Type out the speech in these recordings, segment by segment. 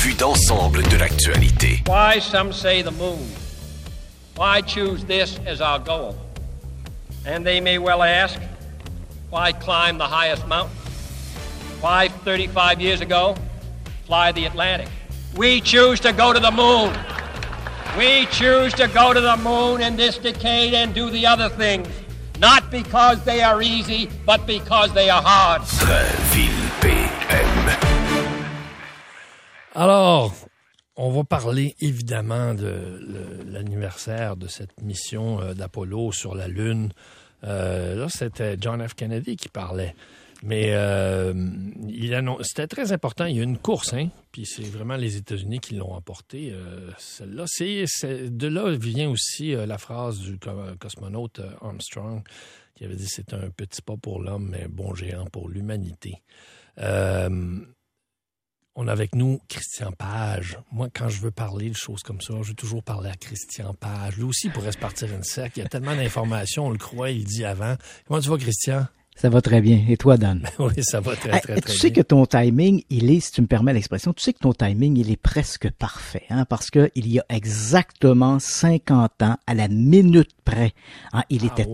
vue d'ensemble de l'actualité. Why some say the moon? Why choose this as our goal? And they may well ask, why climb the highest mountain? Why, 35 years ago, fly the Atlantic? We choose to go to the moon. We choose to go to the moon in this decade and do the other things. Not because they are easy, but because they are hard. Ville PM. Alors, on va parler évidemment de l'anniversaire de cette mission d'Apollo sur la Lune. Là, c'était John F. Kennedy qui parlait. Mais c'était très important. Il y a une course, hein, puis c'est vraiment les États-Unis qui l'ont emporté. Celle-là, de là vient aussi la phrase du cosmonaute Armstrong qui avait dit « C'est un petit pas pour l'homme, mais bon géant pour l'humanité ». On a avec nous Christian Page. Moi, quand je veux parler de choses comme ça, je veux toujours parler à Christian Page. Lui aussi, il pourrait se partir une sec. Il y a tellement d'informations, on le croit, il dit avant. Comment tu vas, Christian? Ça va très bien. Et toi, Dan? Oui, ça va très bien. Tu sais que ton timing, si tu me permets l'expression, tu sais que ton timing, il est presque parfait, hein, parce que il y a exactement 50 ans, à la minute près, hein, il était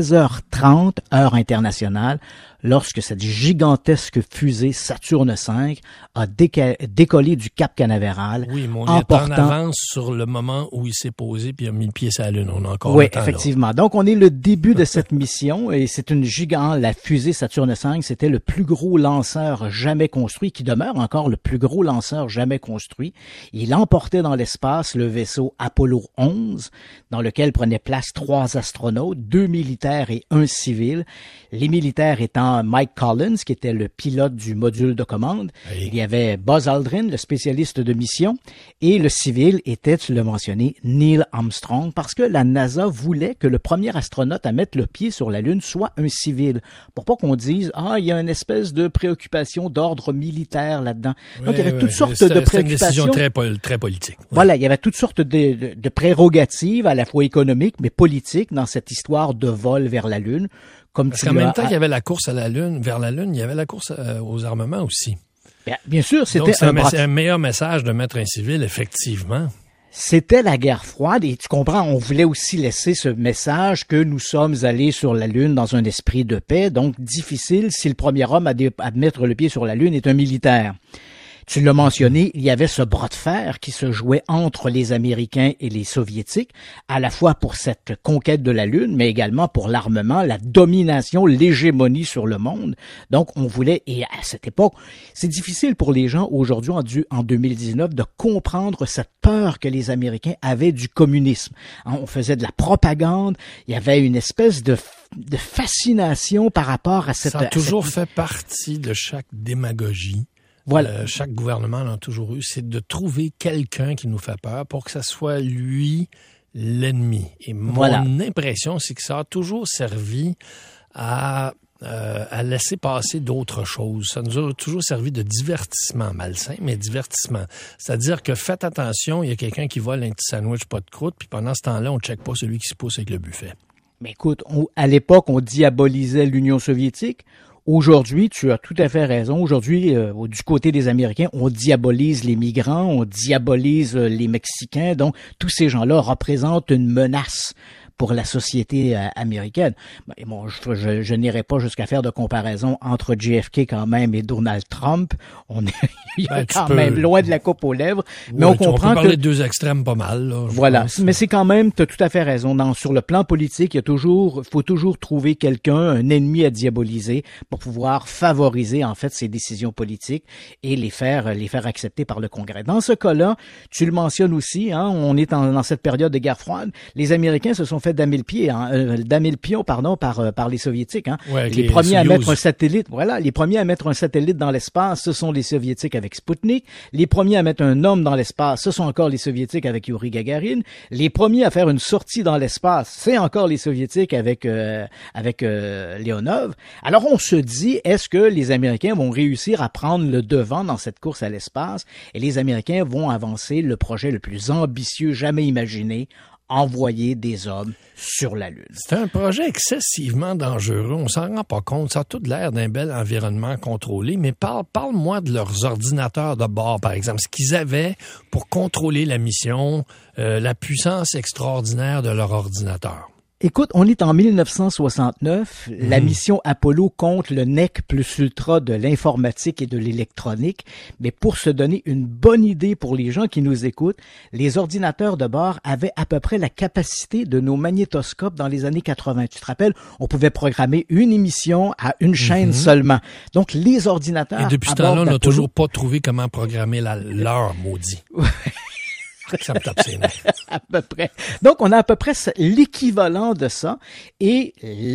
13h30, heure internationale, lorsque cette gigantesque fusée Saturne V a décollé du Cap Canaveral. Oui, mais on est en avance sur le moment où il s'est posé puis il a mis le pied sur la Lune. On a encore oui, le temps, effectivement. Là. Donc, on est le début de cette mission et c'est une gigante. La fusée Saturne V, c'était le plus gros lanceur jamais construit, qui demeure encore le plus gros lanceur jamais construit. Il emportait dans l'espace le vaisseau Apollo 11, dans lequel prenaient place 3 astronautes, 2 militaires et 1 civil. Les militaires étant Mike Collins, qui était le pilote du module de commande. Oui. Il y avait Buzz Aldrin, le spécialiste de mission. Et le civil était, tu l'as mentionné, Neil Armstrong, parce que la NASA voulait que le premier astronaute à mettre le pied sur la Lune soit un civil. Pour pas qu'on dise, il y a une espèce de préoccupation d'ordre militaire là-dedans. Oui, donc, il y avait toutes sortes de préoccupations. C'est une décision très politique. Oui. Voilà, il y avait toutes sortes de prérogatives, à la fois économiques, mais politiques, dans cette histoire de vol vers la Lune. Parce qu'en même temps qu'il y avait la course à la Lune, vers la Lune, il y avait la course aux armements aussi. Bien sûr, c'était donc, c'est un meilleur message de mettre un civil, effectivement. C'était la guerre froide et tu comprends, on voulait aussi laisser ce message que nous sommes allés sur la Lune dans un esprit de paix, donc difficile si le premier homme à mettre le pied sur la Lune est un militaire. Tu l'as mentionné, il y avait ce bras de fer qui se jouait entre les Américains et les Soviétiques, à la fois pour cette conquête de la Lune, mais également pour l'armement, la domination, l'hégémonie sur le monde. Donc, on voulait, et à cette époque, c'est difficile pour les gens aujourd'hui, en 2019, de comprendre cette peur que les Américains avaient du communisme. On faisait de la propagande, il y avait une espèce de fascination par rapport à cette... Ça a toujours fait partie de chaque démagogie. Voilà. Chaque gouvernement l'a toujours eu, c'est de trouver quelqu'un qui nous fait peur pour que ça soit lui l'ennemi. Et mon impression, c'est que ça a toujours servi à laisser passer d'autres choses. Ça nous a toujours servi de divertissement, malsain, mais divertissement. C'est-à-dire que faites attention, il y a quelqu'un qui vole un petit sandwich pas de croûte, puis pendant ce temps-là, on ne check pas celui qui se pousse avec le buffet. Mais écoute, à l'époque, on diabolisait l'Union soviétique. Aujourd'hui, tu as tout à fait raison. Aujourd'hui, du côté des Américains, on diabolise les migrants, on diabolise les Mexicains. Donc, tous ces gens-là représentent une menace pour la société américaine. Bon, je n'irai pas jusqu'à faire de comparaison entre JFK quand même et Donald Trump. Il est quand même loin de la coupe aux lèvres. Mais on comprend on peut parler de deux extrêmes pas mal. Là, voilà, mais c'est quand même, tu as tout à fait raison. Sur le plan politique, faut toujours trouver quelqu'un, un ennemi à diaboliser pour pouvoir favoriser en fait ces décisions politiques et les faire accepter par le Congrès. Dans ce cas-là, tu le mentionnes aussi, on est dans cette période de guerre froide. Les Américains se sont fait damer le pion par les Soviétiques. Ouais, les premiers à mettre un satellite, les premiers à mettre un satellite dans l'espace, ce sont les Soviétiques avec Sputnik. Les premiers à mettre un homme dans l'espace, ce sont encore les Soviétiques avec Yuri Gagarin. Les premiers à faire une sortie dans l'espace, c'est encore les Soviétiques avec Leonov. Alors on se dit, est-ce que les Américains vont réussir à prendre le devant dans cette course à l'espace et les Américains vont avancer le projet le plus ambitieux jamais imaginé envoyer des hommes sur la Lune. C'est un projet excessivement dangereux. On s'en rend pas compte. Ça a tout l'air d'un bel environnement contrôlé. Mais parle-moi de leurs ordinateurs de bord, par exemple. Ce qu'ils avaient pour contrôler la mission, la puissance extraordinaire de leur ordinateur. Écoute, on est en 1969. La mission Apollo compte le nec plus ultra de l'informatique et de l'électronique. Mais pour se donner une bonne idée pour les gens qui nous écoutent, les ordinateurs de bord avaient à peu près la capacité de nos magnétoscopes dans les années 80. Tu te rappelles, on pouvait programmer une émission à une chaîne seulement. Donc, les ordinateurs... Et depuis ce temps-là, on n'a toujours pas trouvé comment programmer l'heure, maudit. Ça me tape ses nerfs. À peu près. Donc, on a à peu près l'équivalent de ça et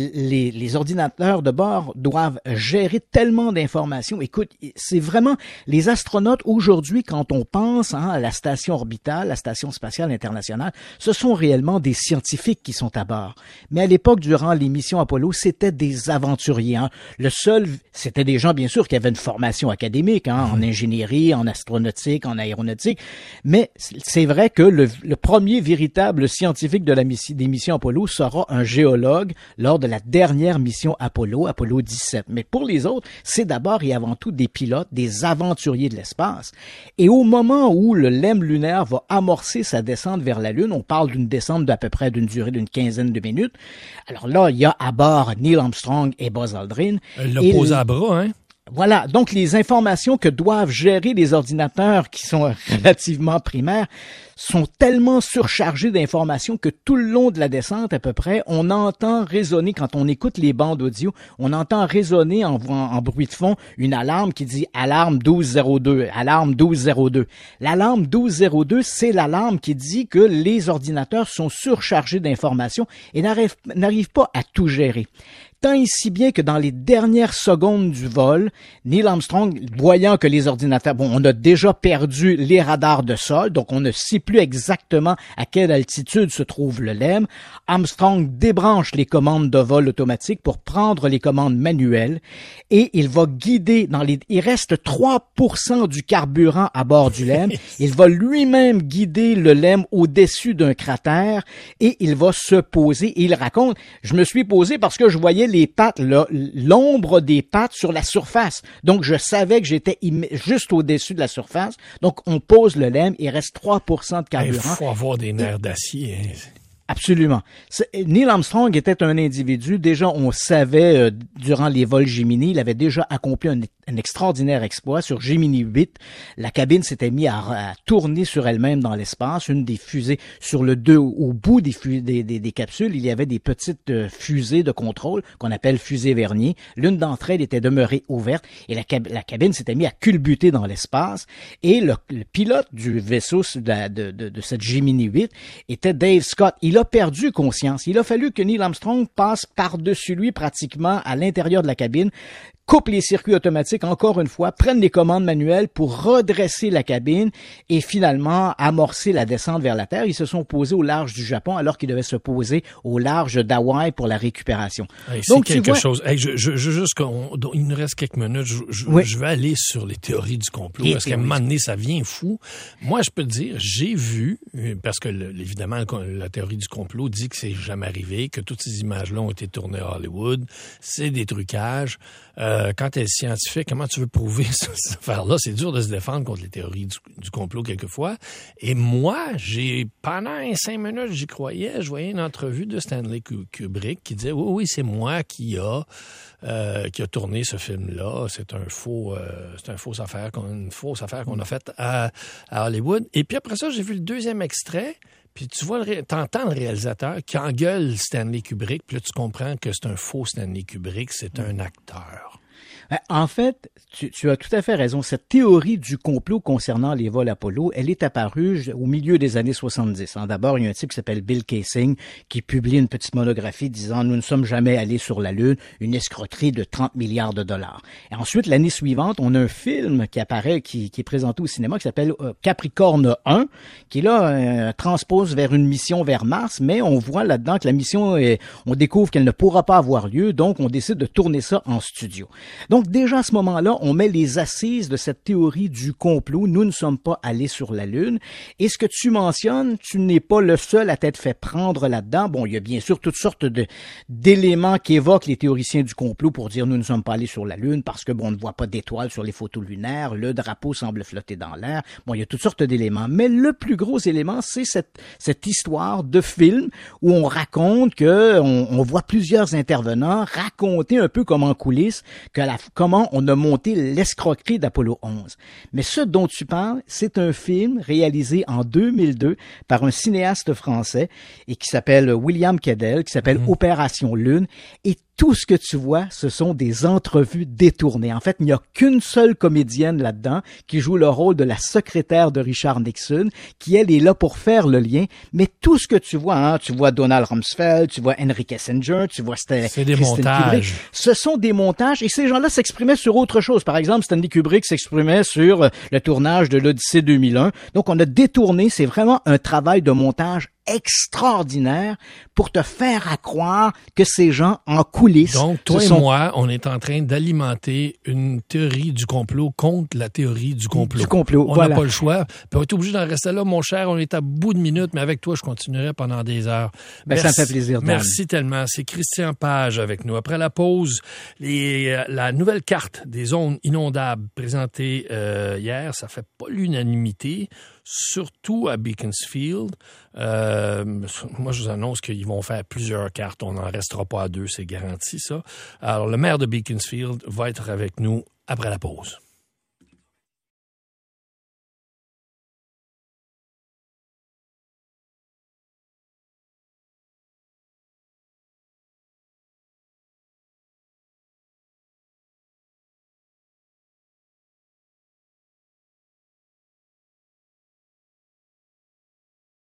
les ordinateurs de bord doivent gérer tellement d'informations. Écoute, c'est vraiment les astronautes aujourd'hui, quand on pense à la station orbitale, la station spatiale internationale, ce sont réellement des scientifiques qui sont à bord. Mais à l'époque, durant les missions Apollo, c'était des aventuriers. Le seul, c'était des gens, bien sûr, qui avaient une formation académique en ingénierie, en astronautique, en aéronautique, mais c'est vrai que le premier véritable scientifique de des missions Apollo sera un géologue lors de la dernière mission Apollo 17. Mais pour les autres, c'est d'abord et avant tout des pilotes, des aventuriers de l'espace. Et au moment où le LEM lunaire va amorcer sa descente vers la Lune, on parle d'une descente d'à peu près d'une durée d'une quinzaine de minutes. Alors là, il y a à bord Neil Armstrong et Buzz Aldrin. L'opposé à bras, hein? Voilà, donc les informations que doivent gérer les ordinateurs qui sont relativement primaires sont tellement surchargées d'informations que tout le long de la descente à peu près, on entend résonner, quand on écoute les bandes audio, on entend résonner en bruit de fond une alarme qui dit « Alarme 1202 »,« Alarme 1202 ». L'alarme 1202, c'est l'alarme qui dit que les ordinateurs sont surchargés d'informations et n'arrivent pas à tout gérer. Tant et si bien que dans les dernières secondes du vol, Neil Armstrong, voyant que les ordinateurs, on a déjà perdu les radars de sol, donc on ne sait plus exactement à quelle altitude se trouve le LEM, Armstrong débranche les commandes de vol automatique pour prendre les commandes manuelles et il va guider il reste 3% du carburant à bord du LEM. Il va lui-même guider le LEM au-dessus d'un cratère et il va se poser et il raconte, je me suis posé parce que je voyais les pattes, l'ombre des pattes sur la surface. Donc, je savais que j'étais juste au-dessus de la surface. Donc, on pose le LEM, il reste 3% de carburant. Il faut avoir des nerfs d'acier. Hein. Absolument. Neil Armstrong était un individu, déjà on savait durant les vols Gemini, il avait déjà accompli un extraordinaire exploit sur Gemini 8. La cabine s'était mise à tourner sur elle-même dans l'espace. Une des fusées, sur le au bout des capsules, il y avait des petites fusées de contrôle qu'on appelle fusées vernier. L'une d'entre elles était demeurée ouverte et la cabine s'était mise à culbuter dans l'espace. Et le pilote du vaisseau de cette Gemini 8 était Dave Scott. Il a perdu conscience. Il a fallu que Neil Armstrong passe par-dessus lui pratiquement à l'intérieur de la cabine, coupe les circuits automatiques encore une fois, prenne les commandes manuelles pour redresser la cabine et finalement amorcer la descente vers la Terre. Ils se sont posés au large du Japon alors qu'ils devaient se poser au large d'Hawaï pour la récupération. Hey, donc, c'est quelque chose. Hey, il nous reste quelques minutes. Je vais aller sur les théories du complot parce qu'à un moment donné, ça vient fou. Moi, je peux te dire, j'ai vu, parce que évidemment, la théorie du complot dit que c'est jamais arrivé, que toutes ces images-là ont été tournées à Hollywood. C'est des trucages. Quand tu es scientifique, comment tu veux prouver cette affaire-là? C'est dur de se défendre contre les théories du complot quelquefois. Et moi, pendant 5 minutes, j'y croyais. Je voyais une entrevue de Stanley Kubrick qui disait oui, c'est moi qui a tourné ce film-là. C'est une fausse affaire qu'on a faite à Hollywood. Et puis après ça, j'ai vu le deuxième extrait. Puis tu vois, t'entends le réalisateur qui engueule Stanley Kubrick, puis là tu comprends que c'est un faux Stanley Kubrick, c'est un acteur. En fait, tu as tout à fait raison. Cette théorie du complot concernant les vols Apollo, elle est apparue au milieu des années 70. D'abord, il y a un type qui s'appelle Bill Kaysing qui publie une petite monographie disant « Nous ne sommes jamais allés sur la Lune, une escroquerie de 30 milliards de dollars ». Et ensuite, l'année suivante, on a un film qui apparaît, qui est présenté au cinéma, qui s'appelle Capricorne 1, qui là transpose vers une mission vers Mars, mais on voit là-dedans que la mission, on découvre qu'elle ne pourra pas avoir lieu, donc on décide de tourner ça en studio. Donc, Donc déjà à ce moment-là, on met les assises de cette théorie du complot. Nous ne sommes pas allés sur la Lune. Et ce que tu mentionnes, tu n'es pas le seul à t'être fait prendre là-dedans. Bon, il y a bien sûr toutes sortes d'éléments qui évoquent les théoriciens du complot pour dire nous ne sommes pas allés sur la Lune parce que bon, on ne voit pas d'étoiles sur les photos lunaires, le drapeau semble flotter dans l'air. Bon, il y a toutes sortes d'éléments. Mais le plus gros élément, c'est cette histoire de film où on raconte que on voit plusieurs intervenants raconter un peu comme en coulisses comment on a monté l'escroquerie d'Apollo 11. Mais ce dont tu parles, c'est un film réalisé en 2002 par un cinéaste français et qui s'appelle William Cadell, qui s'appelle Opération Lune. Et tout ce que tu vois, ce sont des entrevues détournées. En fait, il n'y a qu'une seule comédienne là-dedans qui joue le rôle de la secrétaire de Richard Nixon, qui, elle, est là pour faire le lien. Mais tout ce que tu vois, tu vois Donald Rumsfeld, tu vois Henry Kissinger, tu vois c'est des montages. Kubrick. Ce sont des montages et ces gens-là s'exprimaient sur autre chose. Par exemple, Stanley Kubrick s'exprimait sur le tournage de l'Odyssée 2001. Donc, on a détourné. C'est vraiment un travail de montage extraordinaire pour te faire croire que ces gens en coulisses... Donc, toi et moi, on est en train d'alimenter une théorie du complot contre la théorie du complot. Du complot, on n'a pas le choix. Puis on est obligé d'en rester là, mon cher. On est à bout de minutes, mais avec toi, je continuerai pendant des heures. Ça me fait plaisir, Dan. Merci tellement. C'est Christian Page avec nous. Après la pause, la nouvelle carte des zones inondables présentée hier, ça fait pas l'unanimité, surtout à Beaconsfield. Moi, je vous annonce qu'ils vont faire plusieurs cartes. On n'en restera pas à deux, c'est garanti, ça. Alors, le maire de Beaconsfield va être avec nous après la pause.